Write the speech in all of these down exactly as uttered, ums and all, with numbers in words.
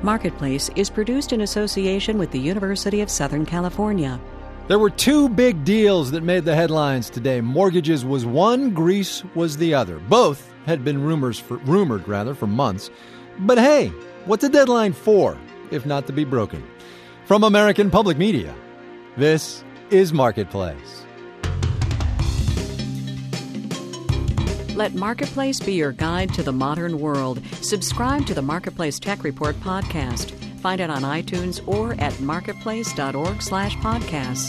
Marketplace is produced in association with the University of Southern California. There were two big deals that made the headlines today. Mortgages was one, Greece was the other. Both had been rumors for, rumored rather for months. But hey, what's a deadline for, if not to be broken? From American Public Media, this is Marketplace. Let Marketplace be your guide to the modern world. Subscribe to the Marketplace Tech Report podcast. Find it on iTunes or at marketplace.org slash podcasts.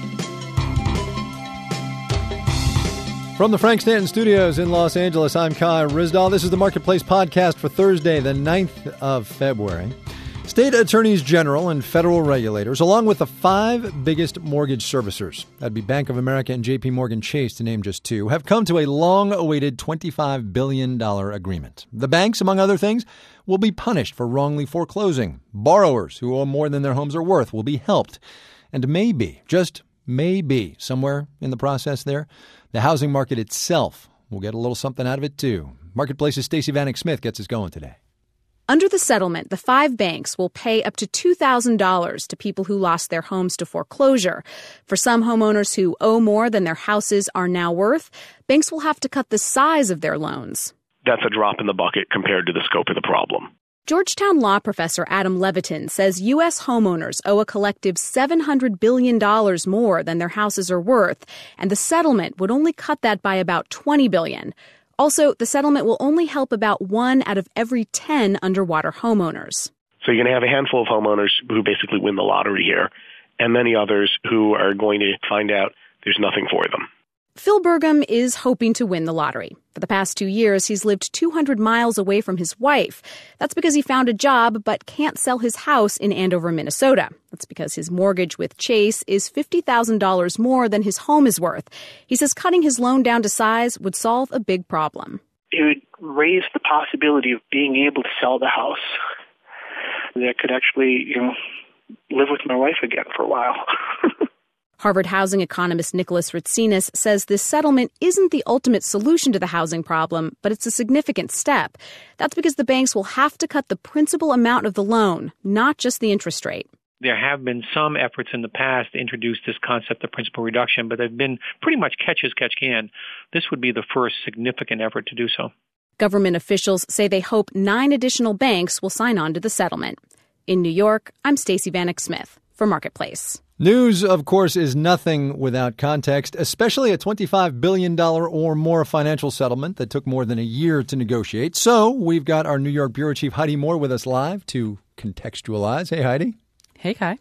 From the Frank Stanton Studios in Los Angeles, I'm Kai Ryssdal. This is the Marketplace podcast for Thursday, the ninth of February. State attorneys general and federal regulators, along with the five biggest mortgage servicers, that'd be Bank of America and J P Morgan Chase to name just two, have come to a long-awaited twenty-five billion dollars agreement. The banks, among other things, will be punished for wrongly foreclosing. Borrowers who owe more than their homes are worth will be helped. And maybe, just maybe, somewhere in the process there, the housing market itself will get a little something out of it too. Marketplace's Stacey Vanek Smith gets us going today. Under the settlement, the five banks will pay up to two thousand dollars to people who lost their homes to foreclosure. For some homeowners who owe more than their houses are now worth, banks will have to cut the size of their loans. That's a drop in the bucket compared to the scope of the problem. Georgetown law professor Adam Levitin says U S homeowners owe a collective seven hundred billion dollars more than their houses are worth, and the settlement would only cut that by about twenty billion dollars. Also, the settlement will only help about one out of every ten underwater homeowners. So you're going to have a handful of homeowners who basically win the lottery here, and many others who are going to find out there's nothing for them. Phil Burgum is hoping to win the lottery. For the past two years, he's lived two hundred miles away from his wife. That's because he found a job but can't sell his house in Andover, Minnesota. That's because his mortgage with Chase is fifty thousand dollars more than his home is worth. He says cutting his loan down to size would solve a big problem. It would raise the possibility of being able to sell the house. That could actually, you know, live with my wife again for a while. Harvard housing economist Nicholas Ritsinas says this settlement isn't the ultimate solution to the housing problem, but it's a significant step. That's because the banks will have to cut the principal amount of the loan, not just the interest rate. There have been some efforts in the past to introduce this concept of principal reduction, but they've been pretty much catch as catch can. This would be the first significant effort to do so. Government officials say they hope nine additional banks will sign on to the settlement. In New York, I'm Stacey Vanek Smith for Marketplace. News, of course, is nothing without context, especially a twenty-five billion dollars or more financial settlement that took more than a year to negotiate. So we've got our New York bureau chief, Heidi Moore, with us live to contextualize. Hey, Heidi. Hey, Kai.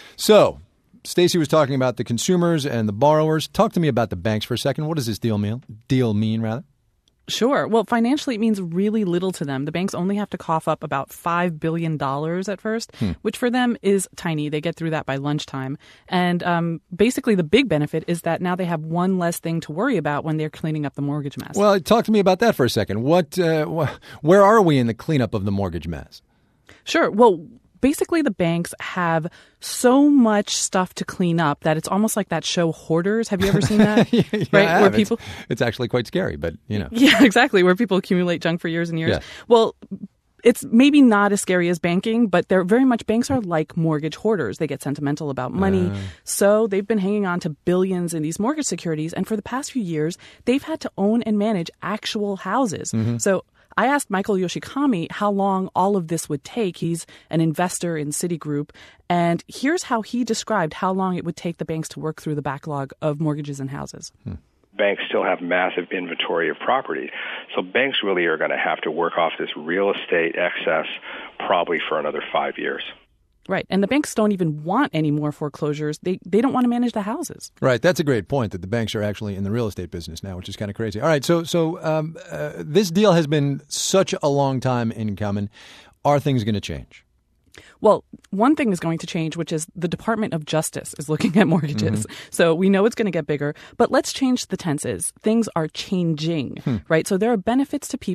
So Stacey was talking about the consumers and the borrowers. Talk to me about the banks for a second. What does this deal mean? Deal mean, rather? Sure. Well, financially, it means really little to them. The banks only have to cough up about five billion dollars at first, hmm. which for them is tiny. They get through that by lunchtime. And um, basically, the big benefit is that now they have one less thing to worry about when they're cleaning up the mortgage mess. Well, talk to me about that for a second. What, uh, wh- where are we in the cleanup of the mortgage mess? Sure. Well, basically, the banks have so much stuff to clean up that it's almost like that show Hoarders. Have you ever seen that? yeah, yeah, right, I where have. people it's, it's actually quite scary, but you know. Yeah, exactly. Where people accumulate junk for years and years. Yeah. Well, it's maybe not as scary as banking, but they're very much banks are like mortgage hoarders. They get sentimental about money. Uh. So they've been hanging on to billions in these mortgage securities. And for the past few years, they've had to own and manage actual houses. Mm-hmm. So I asked Michael Yoshikami how long all of this would take. He's an investor in Citigroup. And here's how he described how long it would take the banks to work through the backlog of mortgages and houses. Hmm. Banks still have massive inventory of property. So banks really are going to have to work off this real estate excess probably for another five years. Right. And the banks don't even want any more foreclosures. They they don't want to manage the houses. Right. That's a great point, that the banks are actually in the real estate business now, which is kind of crazy. All right. So so um, uh, this deal has been such a long time in coming. Are things going to change? Well, one thing is going to change, which is the Department of Justice is looking at mortgages. Mm-hmm. So we know it's going to get bigger, but let's change the tenses. Things are changing, hmm. right? So there are benefits to people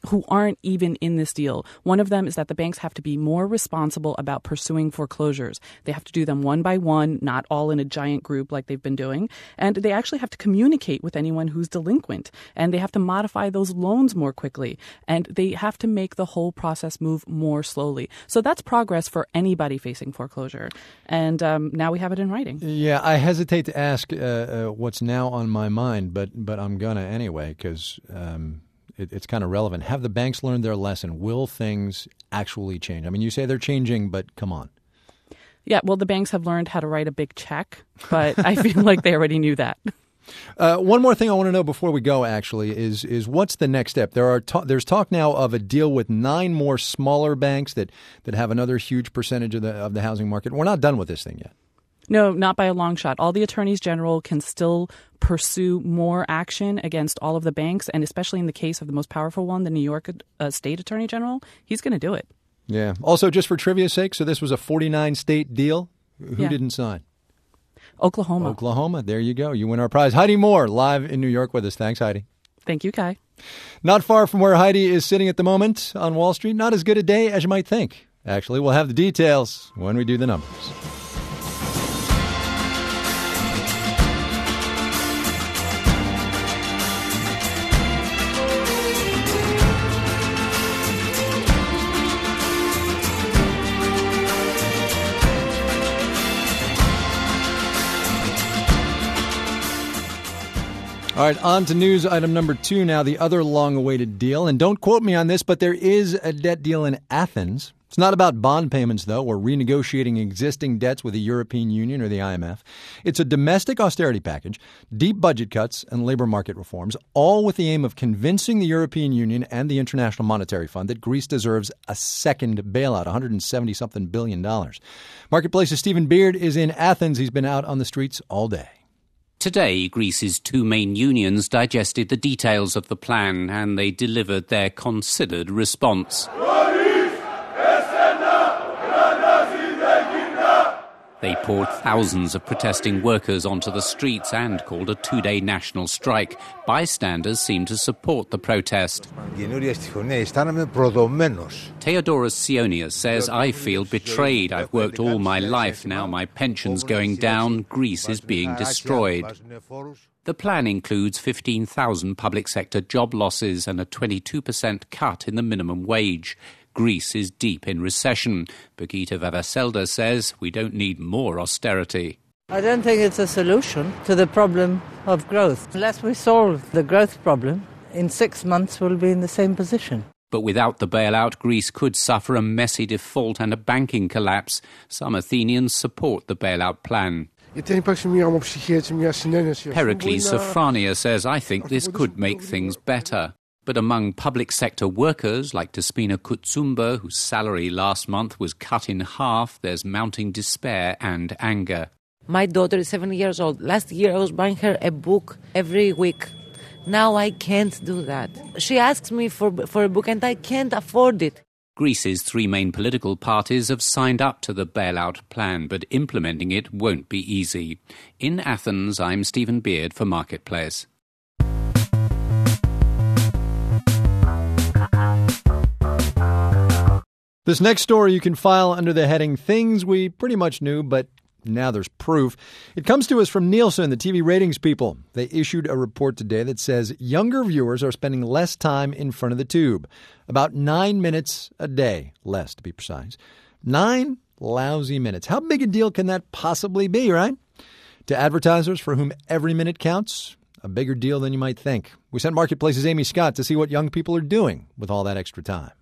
who aren't even in this deal. One of them is that the banks have to be more responsible about pursuing foreclosures. They have to do them one by one, not all in a giant group like they've been doing. And they actually have to communicate with anyone who's delinquent. And they have to modify those loans more quickly. And they have to make the whole process move more slowly. So that's progress for anybody facing foreclosure. And um, now we have it in writing. Yeah, I hesitate to ask uh, uh, what's now on my mind, but, but I'm going to anyway, because um, it, it's kind of relevant. Have the banks learned their lesson? Will things actually change? I mean, you say they're changing, but come on. Yeah, well, the banks have learned how to write a big check, but I feel like they already knew that. Uh, one more thing I want to know before we go, actually, is is what's the next step? There are ta- there's talk now of a deal with nine more smaller banks that, that have another huge percentage of the of the housing market. We're not done with this thing yet. No, not by a long shot. All the attorneys general can still pursue more action against all of the banks, and especially in the case of the most powerful one, the New York uh, State Attorney General, he's going to do it. Yeah. Also, just for trivia's sake, so this was a forty-nine state deal. Who yeah. didn't sign? Oklahoma. Oklahoma. There you go. You win our prize. Heidi Moore, live in New York with us. Thanks, Heidi. Thank you, Kai. Not far from where Heidi is sitting at the moment on Wall Street. Not as good a day as you might think. Actually, we'll have the details when we do the numbers. All right, on to news item number two now, the other long-awaited deal. And don't quote me on this, but there is a debt deal in Athens. It's not about bond payments, though, or renegotiating existing debts with the European Union or the I M F. It's a domestic austerity package, deep budget cuts, and labor market reforms, all with the aim of convincing the European Union and the International Monetary Fund that Greece deserves a second bailout, one hundred seventy something billion dollars. Marketplace's Stephen Beard is in Athens. He's been out on the streets all day. Today, Greece's two main unions digested the details of the plan and they delivered their considered response. They poured thousands of protesting workers onto the streets and called a two-day national strike. Bystanders seemed to support the protest. Theodoros Sionias says, I feel betrayed. I've worked all my life. Now my pension's going down. Greece is being destroyed. The plan includes fifteen thousand public sector job losses and a twenty-two percent cut in the minimum wage. Greece is deep in recession. Birgitta Vavaselda says we don't need more austerity. I don't think it's a solution to the problem of growth. Unless we solve the growth problem, in six months we'll be in the same position. But without the bailout, Greece could suffer a messy default and a banking collapse. Some Athenians support the bailout plan. Pericles Sophrania says, I think this could make things better. But among public sector workers like Despina Kutsumba, whose salary last month was cut in half, there's mounting despair and anger. My daughter is seven years old. Last year I was buying her a book every week. Now I can't do that. She asks me for, for a book and I can't afford it. Greece's three main political parties have signed up to the bailout plan, but implementing it won't be easy. In Athens, I'm Stephen Beard for Marketplace. This next story you can file under the heading Things We Pretty Much Knew, but now there's proof. It comes to us from Nielsen, the T V ratings people. They issued a report today that says younger viewers are spending less time in front of the tube. About nine minutes a day, less to be precise. Nine lousy minutes. How big a deal can that possibly be, right? To advertisers for whom every minute counts, a bigger deal than you might think. We sent Marketplace's Amy Scott to see what young people are doing with all that extra time.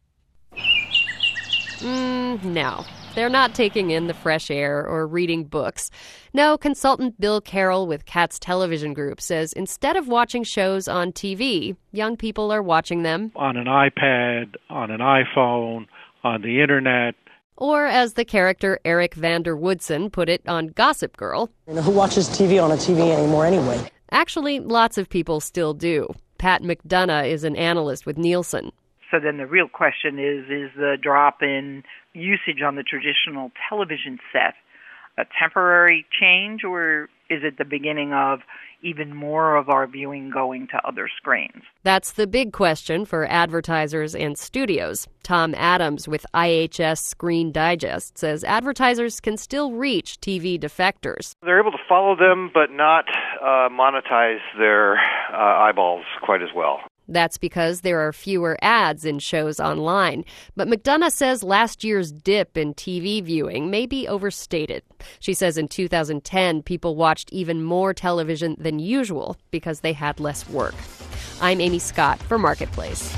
Mm, no, they're not taking in the fresh air or reading books. No, consultant Bill Carroll with Katz Television Group says instead of watching shows on T V, young people are watching them on an iPad, on an iPhone, on the internet. Or, as the character Eric Vander Woodson put it on Gossip Girl, you know, who watches T V on a T V anymore anyway? Actually, lots of people still do. Pat McDonough is an analyst with Nielsen. So then the real question is, is the drop in usage on the traditional television set a temporary change, or is it the beginning of even more of our viewing going to other screens? That's the big question for advertisers and studios. Tom Adams with I H S Screen Digest says advertisers can still reach T V defectors. They're able to follow them but not uh, monetize their uh, eyeballs quite as well. That's because there are fewer ads in shows online. But McDonough says last year's dip in T V viewing may be overstated. She says in two thousand ten, people watched even more television than usual because they had less work. I'm Amy Scott for Marketplace.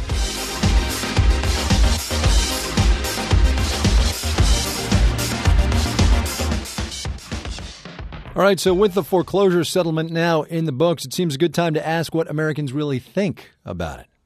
All right, so with the foreclosure settlement now in the books, it seems a good time to ask what Americans really think about it.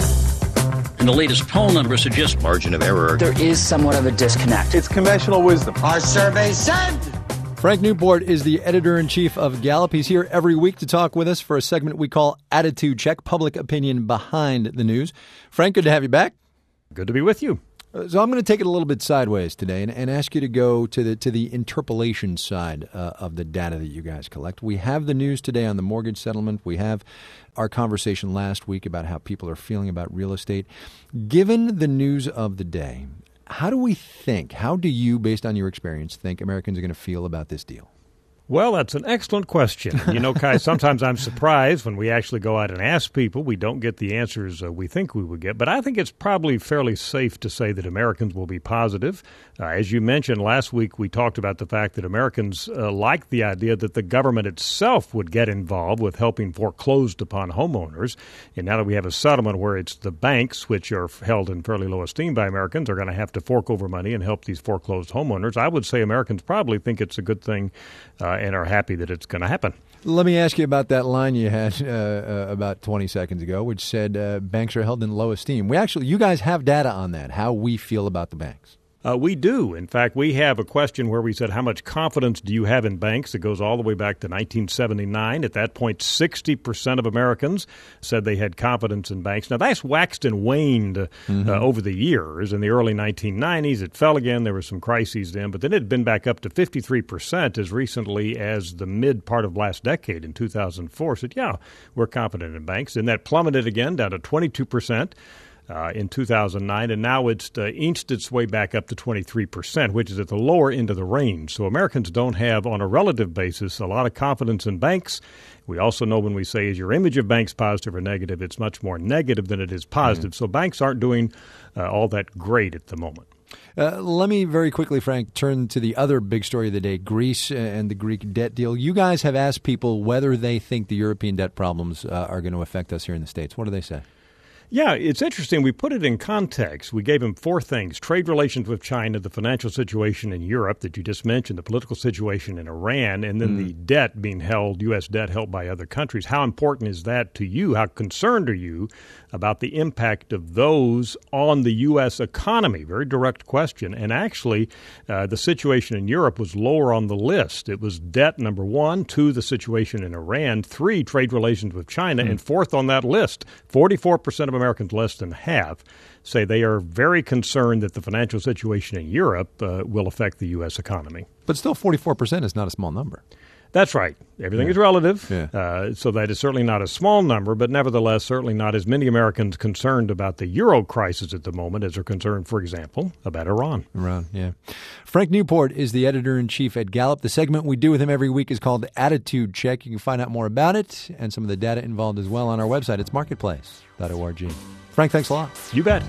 And the latest poll numbers suggest margin of error. There is somewhat of a disconnect. It's conventional wisdom. Our survey said. Frank Newport is the editor-in-chief of Gallup. He's here every week to talk with us for a segment we call Attitude Check, public opinion behind the news. Frank, good to have you back. Good to be with you. So I'm going to take it a little bit sideways today and, and ask you to go to the to the interpolation side uh, of the data that you guys collect. We have the news today on the mortgage settlement. We have our conversation last week about how people are feeling about real estate. Given the news of the day, how do we think, how do you, based on your experience, think Americans are going to feel about this deal? Well, that's an excellent question. You know, Kai, sometimes I'm surprised when we actually go out and ask people. We don't get the answers uh, we think we would get. But I think it's probably fairly safe to say that Americans will be positive. Uh, as you mentioned, last week we talked about the fact that Americans uh, like the idea that the government itself would get involved with helping foreclosed upon homeowners. And now that we have a settlement where it's the banks, which are held in fairly low esteem by Americans, are going to have to fork over money and help these foreclosed homeowners, I would say Americans probably think it's a good thing uh, and are happy that it's going to happen. Let me ask you about that line you had uh, uh, about twenty seconds ago, which said uh, banks are held in low esteem. We actually, you guys have data on that, how we feel about the banks. Uh, we do. In fact, we have a question where we said, how much confidence do you have in banks? It goes all the way back to nineteen seventy-nine. At that point, sixty percent of Americans said they had confidence in banks. Now, that's waxed and waned uh, mm-hmm. uh, over the years. In the early nineteen nineties, it fell again. There were some crises then, but then it had been back up to fifty-three percent as recently as the mid part of last decade in two thousand four. Said, yeah, we're confident in banks. And that plummeted again down to twenty-two percent. Uh, in two thousand nine, and now it's uh, inched its way back up to twenty-three percent, which is at the lower end of the range. So Americans don't have, on a relative basis, a lot of confidence in banks. We also know when we say, is your image of banks positive or negative, it's much more negative than it is positive. Mm-hmm. So banks aren't doing uh, all that great at the moment. Uh, let me very quickly, Frank, turn to the other big story of the day, Greece and the Greek debt deal. You guys have asked people whether they think the European debt problems uh, are going to affect us here in the States. What do they say? Yeah, it's interesting. We put it in context. We gave them four things: trade relations with China, the financial situation in Europe that you just mentioned, the political situation in Iran, and then mm. the debt being held, U S debt held by other countries. How important is that to you? How concerned are you about the impact of those on the U S economy? Very direct question. And actually, uh, the situation in Europe was lower on the list. It was debt, number one, two, the situation in Iran, three, trade relations with China, mm. and fourth on that list, forty-four percent of Americans, less than half, say they are very concerned that the financial situation in Europe uh, will affect the U S economy. But still, forty-four percent is not a small number. That's right. Everything yeah. is relative. Yeah. Uh, so that is certainly not a small number, but nevertheless, certainly not as many Americans concerned about the euro crisis at the moment as are concerned, for example, about Iran. Iran, yeah. Frank Newport is the editor-in-chief at Gallup. The segment we do with him every week is called Attitude Check. You can find out more about it and some of the data involved as well on our website. It's marketplace dot org. Frank, thanks a lot. You bet.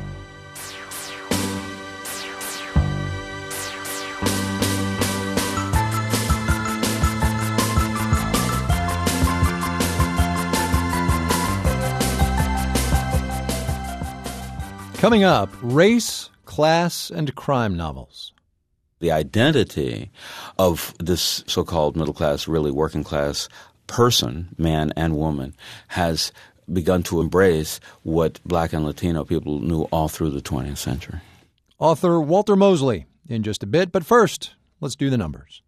Coming up, race, class, and crime novels. The identity of this so-called middle class, really working class person, man and woman, has begun to embrace what Black and Latino people knew all through the twentieth century. Author Walter Mosley in just a bit, but first, let's do the numbers.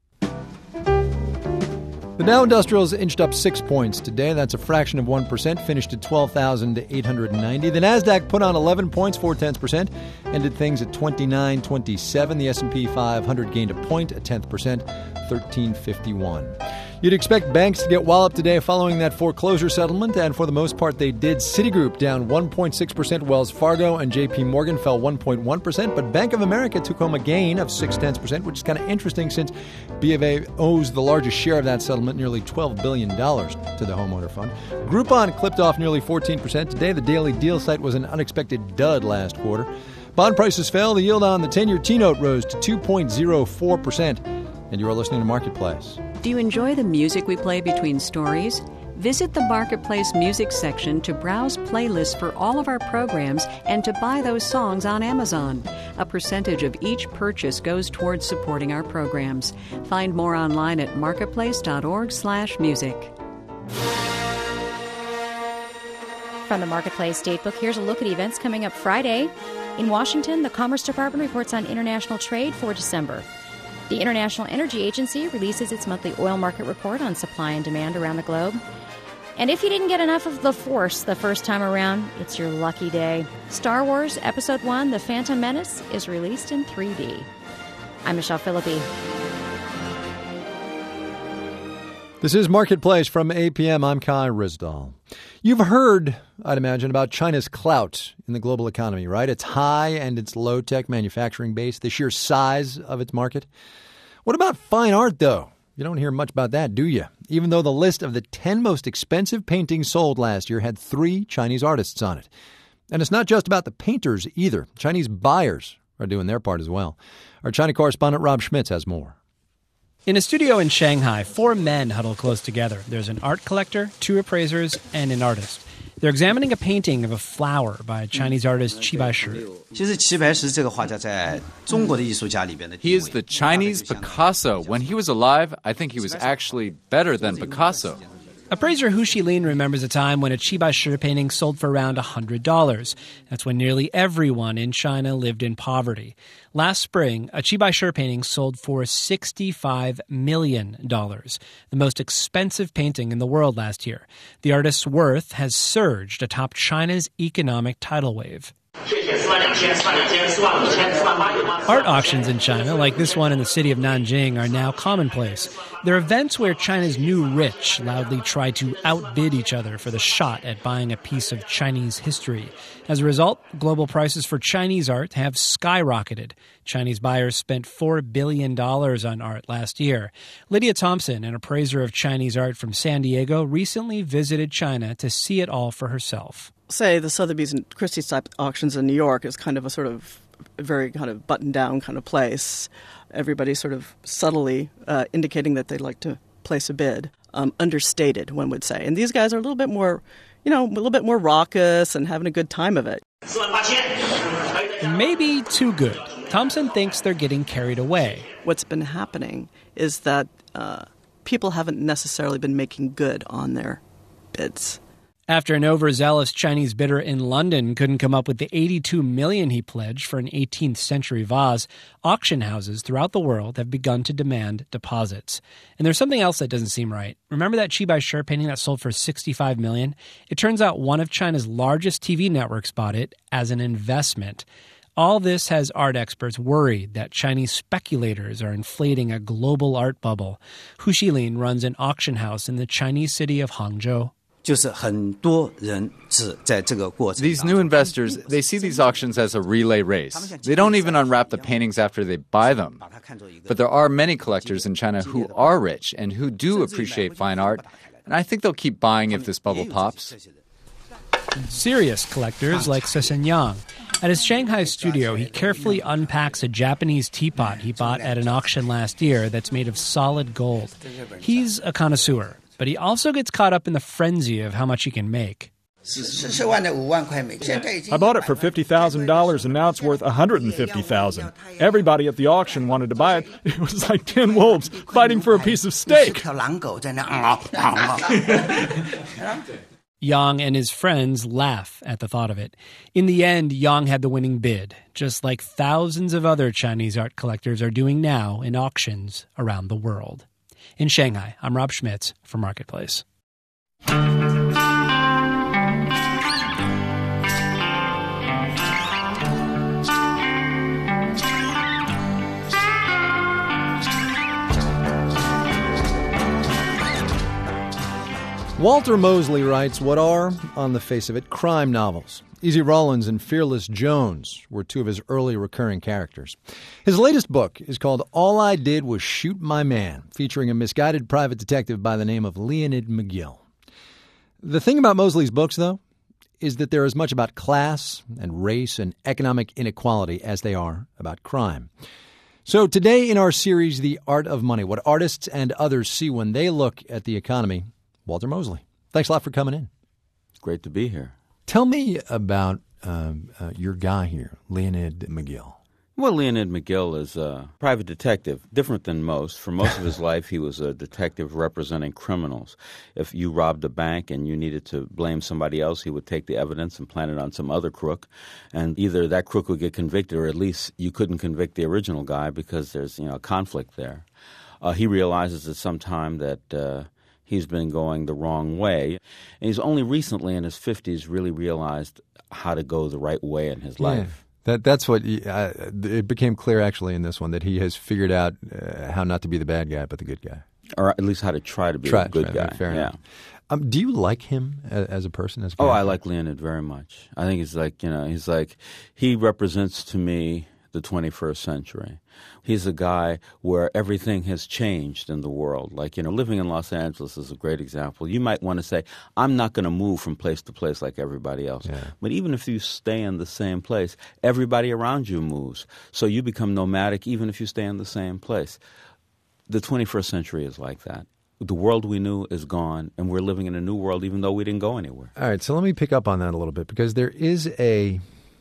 The Dow Industrials inched up six points today. That's a fraction of one percent, finished at twelve thousand eight hundred ninety. The Nasdaq put on eleven points, four tenths percent, ended things at twenty-nine twenty-seven. The S and P five hundred gained a point, a tenth percent, thirteen fifty-one. You'd expect banks to get walloped today following that foreclosure settlement, and for the most part they did. Citigroup down one point six percent, Wells Fargo and J P Morgan fell one point one percent, but Bank of America took home a gain of six tenths percent, which is kind of interesting since B of A owes the largest share of that settlement, nearly twelve billion dollars, to the homeowner fund. Groupon clipped off nearly fourteen percent today. The daily deal site was an unexpected dud last quarter. Bond prices fell. The yield on the ten-year T-note rose to two point oh four percent. And you are listening to Marketplace. Do you enjoy the music we play between stories? Visit the Marketplace music section to browse playlists for all of our programs and to buy those songs on Amazon. A percentage of each purchase goes towards supporting our programs. Find more online at marketplace.org slash music. From the Marketplace Datebook, here's a look at events coming up Friday. In Washington, the Commerce Department reports on international trade for December. The International Energy Agency releases its monthly oil market report on supply and demand around the globe. And if you didn't get enough of the Force the first time around, it's your lucky day. Star Wars Episode one, The Phantom Menace, is released in three D. I'm Michelle Philippi. This is Marketplace from A P M. I'm Kai Ryssdal. You've heard, I'd imagine, about China's clout in the global economy, right? Its high and its low-tech manufacturing base, the sheer size of its market. What about fine art, though? You don't hear much about that, do you? Even though the list of the ten most expensive paintings sold last year had three Chinese artists on it. And it's not just about the painters either. Chinese buyers are doing their part as well. Our China correspondent Rob Schmitz has more. In a studio in Shanghai, four men huddle close together. There's an art collector, two appraisers, and an artist. They're examining a painting of a flower by Chinese artist Qi Baishi. He is the Chinese Picasso. When he was alive, I think he was actually better than Picasso. Appraiser Hu Xilin remembers a time when a Qi Baishi painting sold for around one hundred dollars. That's when nearly everyone in China lived in poverty. Last spring, a Qi Baishi painting sold for sixty-five million dollars, the most expensive painting in the world last year. The artist's worth has surged atop China's economic tidal wave. Art auctions in China, like this one in the city of Nanjing, are now commonplace. They're events where China's new rich loudly try to outbid each other for the shot at buying a piece of Chinese history. As a result, global prices for Chinese art have skyrocketed. Chinese buyers spent four billion dollars on art last year. Lydia Thompson, an appraiser of Chinese art from San Diego, recently visited China to see it all for herself. Say the Sotheby's and Christie's type auctions in New York is kind of a sort of very kind of buttoned down kind of place. Everybody sort of subtly uh, indicating that they'd like to place a bid. Um, understated, one would say. And these guys are a little bit more, you know, a little bit more raucous and having a good time of it. Maybe too good. Thompson thinks they're getting carried away. What's been happening is that uh, people haven't necessarily been making good on their bids. After an overzealous Chinese bidder in London couldn't come up with the eighty-two million dollars he pledged for an eighteenth century vase, auction houses throughout the world have begun to demand deposits. And there's something else that doesn't seem right. Remember that Qi Baishi painting that sold for sixty-five million dollars? It turns out one of China's largest T V networks bought it as an investment. All this has art experts worried that Chinese speculators are inflating a global art bubble. Hu Xilin runs an auction house in the Chinese city of Hangzhou. These new investors, they see these auctions as a relay race. They don't even unwrap the paintings after they buy them. But there are many collectors in China who are rich and who do appreciate fine art, and I think they'll keep buying if this bubble pops. Serious collectors like Sesen Yang. At his Shanghai studio, he carefully unpacks a Japanese teapot he bought at an auction last year that's made of solid gold. He's a connoisseur, but he also gets caught up in the frenzy of how much he can make. I bought it for fifty thousand dollars, and now it's worth one hundred fifty thousand dollars. Everybody at the auction wanted to buy it. It was like ten wolves fighting for a piece of steak. Yang and his friends laugh at the thought of it. In the end, Yang had the winning bid, just like thousands of other Chinese art collectors are doing now in auctions around the world. In Shanghai, I'm Rob Schmitz for Marketplace. Walter Mosley writes what are, on the face of it, crime novels. Easy Rawlins and Fearless Jones were two of his early recurring characters. His latest book is called All I Did Was Shoot My Man, featuring a misguided private detective by the name of Leonid McGill. The thing about Mosley's books, though, is that they're as much about class and race and economic inequality as they are about crime. So today in our series, The Art of Money, what artists and others see when they look at the economy, Walter Mosley. Thanks a lot for coming in. Great to be here. Tell me about um, uh, your guy here, Leonid McGill. Well, Leonid McGill is a private detective, different than most. For most of his life, he was a detective representing criminals. If you robbed a bank and you needed to blame somebody else, he would take the evidence and plant it on some other crook. And either that crook would get convicted, or at least you couldn't convict the original guy because there's, you know, a conflict there. Uh, he realizes at some time that uh, he's been going the wrong way. And he's only recently in his fifties really realized how to go the right way in his life. Yeah. That that's what he, uh, it became clear actually in this one, that he has figured out uh, how not to be the bad guy but the good guy, or at least how to try to be try, a good try, guy. Fair yeah. enough. Um, do you like him as, as a person? As a oh, I like Leonid very much. I think he's like you know he's like he represents to me the twenty-first century. He's a guy where everything has changed in the world. Like, you know, living in Los Angeles is a great example. You might want to say, I'm not going to move from place to place like everybody else. Yeah. But even if you stay in the same place, everybody around you moves. So you become nomadic even if you stay in the same place. The twenty-first century is like that. The world we knew is gone, and we're living in a new world even though we didn't go anywhere. All right, so let me pick up on that a little bit, because there is a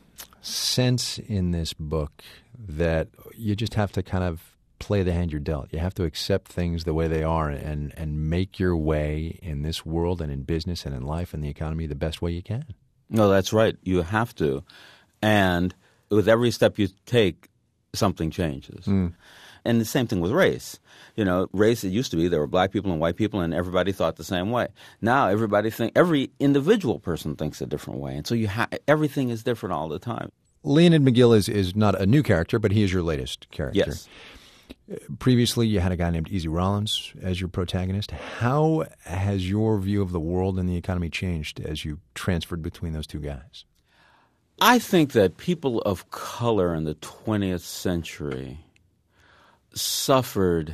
sense in this book that you just have to kind of play the hand you're dealt. You have to accept things the way they are and, and make your way in this world and in business and in life and the economy the best way you can. No, that's right. You have to. And with every step you take, something changes. Mm. And the same thing with race. You know, race, it used to be there were black people and white people and everybody thought the same way. Now everybody think every individual person thinks a different way. And so you ha- everything is different all the time. Leonid McGill is, is not a new character, but he is your latest character. Yes. Previously, you had a guy named Easy Rawlins as your protagonist. How has your view of the world and the economy changed as you transferred between those two guys? I think that people of color in the twentieth century suffered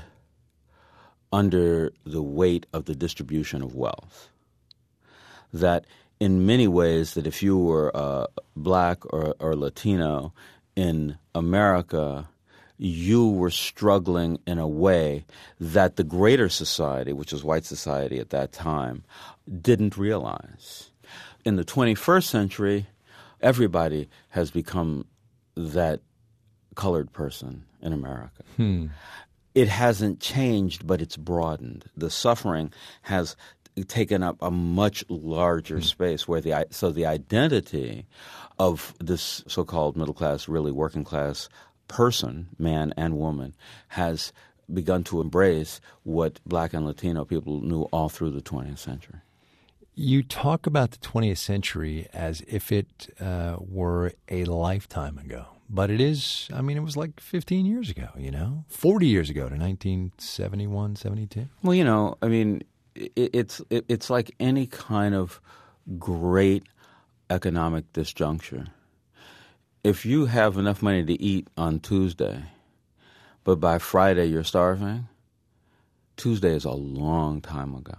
under the weight of the distribution of wealth. That in many ways, that if you were uh, black or, or Latino in America, you were struggling in a way that the greater society, which was white society at that time, didn't realize. In the twenty-first century, everybody has become that colored person in America. Hmm. It hasn't changed, but it's broadened. The suffering has taken up a much larger space, where the so the identity of this so-called middle class, really working class person, man and woman, has begun to embrace what black and Latino people knew all through the twentieth century. You talk about the twentieth century as if it uh, were a lifetime ago. But it is, I mean, it was like fifteen years ago, you know, forty years ago to nineteen seventy-one, seventy-two. Well, you know, I mean, it, it's it, it's like any kind of great economic disjuncture. If you have enough money to eat on Tuesday, but by Friday you're starving, Tuesday is a long time ago.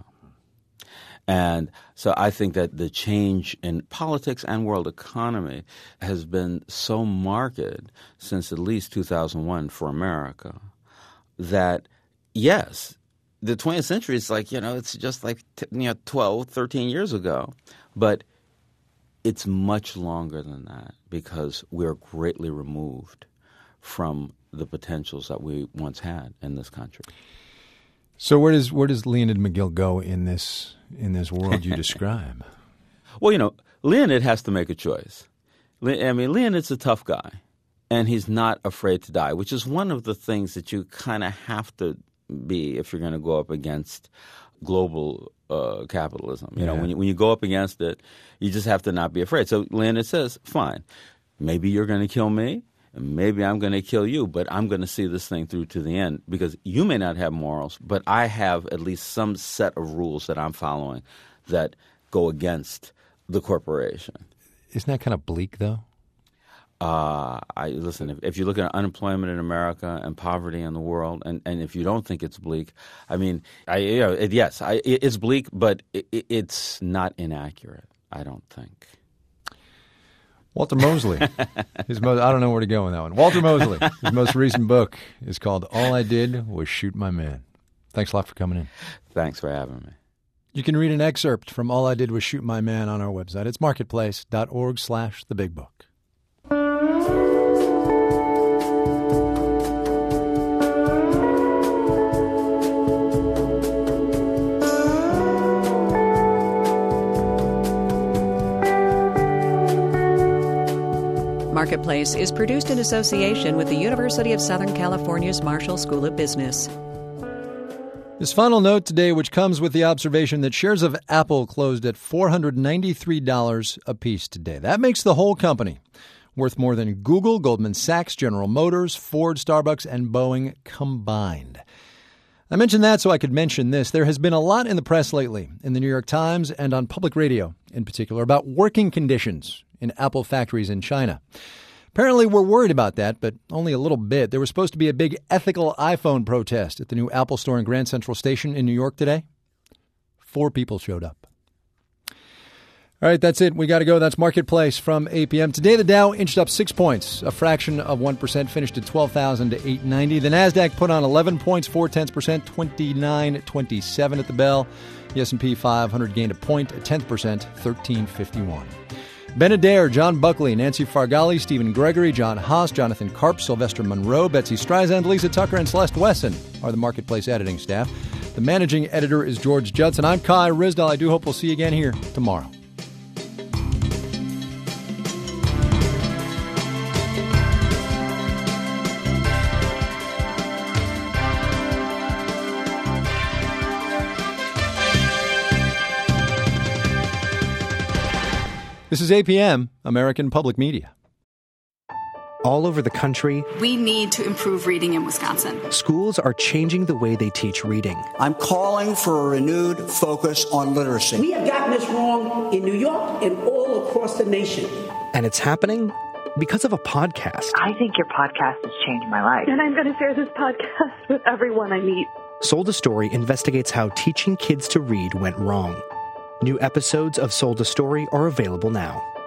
And so I think that the change in politics and world economy has been so marked since at least two thousand one for America that, yes, the twentieth century is like, you know, it's just like, you know, twelve, thirteen years ago. But it's much longer than that because we're greatly removed from the potentials that we once had in this country. So where does where does Leonid McGill go in this in this world you describe? Well, you know, Leonid has to make a choice. I mean, Leonid's a tough guy, and he's not afraid to die, which is one of the things that you kind of have to be if you're going to go up against global uh, capitalism. You Yeah. know, when you, when you go up against it, you just have to not be afraid. So Leonid says, fine, maybe you're going to kill me. And maybe I'm going to kill you, but I'm going to see this thing through to the end because you may not have morals, but I have at least some set of rules that I'm following that go against the corporation. Isn't that kind of bleak, though? Uh, I listen, if, if you look at unemployment in America and poverty in the world, and, and if you don't think it's bleak, I mean, I, you know, it, yes, I, it, it's bleak, but it, it's not inaccurate, I don't think. Walter Mosley. his most, I don't know where to go with that one. Walter Mosley. His most recent book is called All I Did Was Shoot My Man. Thanks a lot for coming in. Thanks for having me. You can read an excerpt from All I Did Was Shoot My Man on our website. It's marketplace.org slash the big book. Marketplace is produced in association with the University of Southern California's Marshall School of Business. This final note today, which comes with the observation that shares of Apple closed at four hundred ninety-three dollars apiece today. That makes the whole company worth more than Google, Goldman Sachs, General Motors, Ford, Starbucks, and Boeing combined. I mentioned that so I could mention this. There has been a lot in the press lately, in the New York Times and on public radio in particular, about working conditions in Apple factories in China. Apparently, we're worried about that, but only a little bit. There was supposed to be a big ethical iPhone protest at the new Apple store in Grand Central Station in New York today. Four people showed up. All right, that's it. We got to go. That's Marketplace from eight p.m. Today, the Dow inched up six points, a fraction of one percent, finished at twelve thousand eight hundred ninety. The NASDAQ put on eleven points, four tenths percent, twenty-nine twenty-seven at the bell. The S and P five hundred gained a point, a tenth percent, thirteen fifty-one. Ben Adair, John Buckley, Nancy Fargali, Stephen Gregory, John Haas, Jonathan Karp, Sylvester Monroe, Betsy Streisand, Lisa Tucker, and Celeste Wesson are the Marketplace editing staff. The managing editor is George Judson. I'm Kai Ryssdal. I do hope we'll see you again here tomorrow. This is A P M, American Public Media. All over the country, we need to improve reading in Wisconsin. Schools are changing the way they teach reading. I'm calling for a renewed focus on literacy. We have gotten this wrong in New York and all across the nation. And it's happening because of a podcast. I think your podcast has changed my life. And I'm going to share this podcast with everyone I meet. Sold a Story investigates how teaching kids to read went wrong. New episodes of Sold a Story are available now.